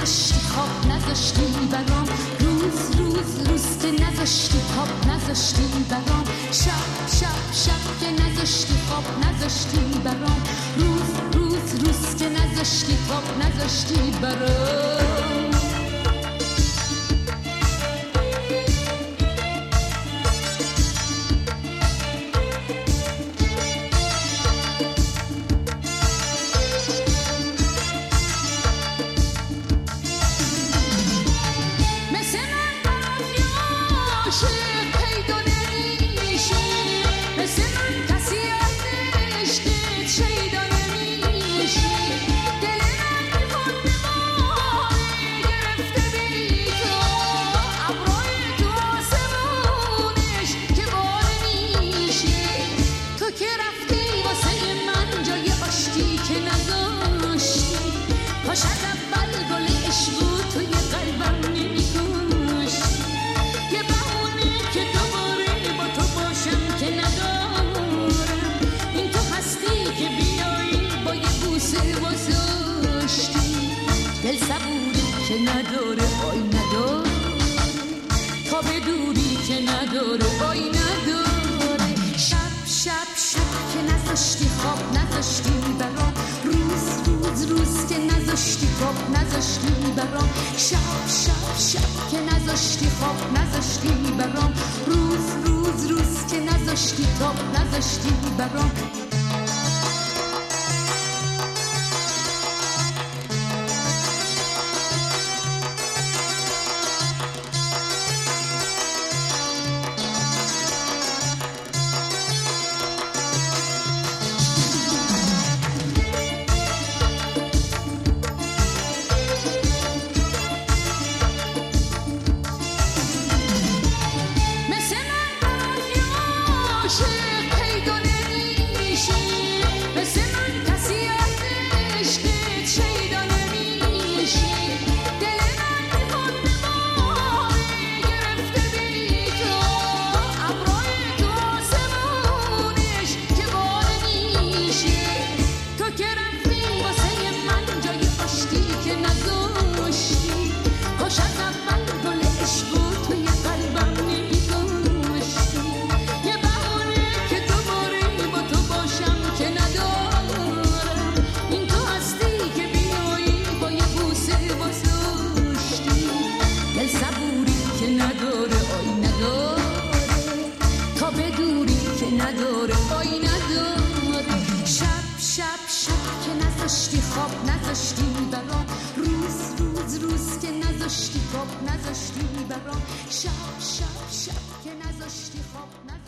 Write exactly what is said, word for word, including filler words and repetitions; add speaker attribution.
Speaker 1: نذاشتی خواب نذاشتی برام، روز روز روز که نذاشتی خواب نذاشتی برام، شب شب شب که نذاشتی خواب نذاشتی برام، روز روز روز که نذاشتی خواب نذاشتی برام. دل صبوری که نداره وای نداره، تا به دوری که نداره وای نداره، شب شب شب که نذاشتی خواب نذاشتی برام، روز روز روز که نذاشتی خواب نذاشتی برام، شب شب شب که نذاشتی خواب نذاشتی برام، روز روز روز که نذاشتی خواب نذاشتی برام. خواب نذاشتی برام، روز روز روز که نذاشتی خواب نذاشتی برام، شب شب شب که نذاشتی خواب نذاشتی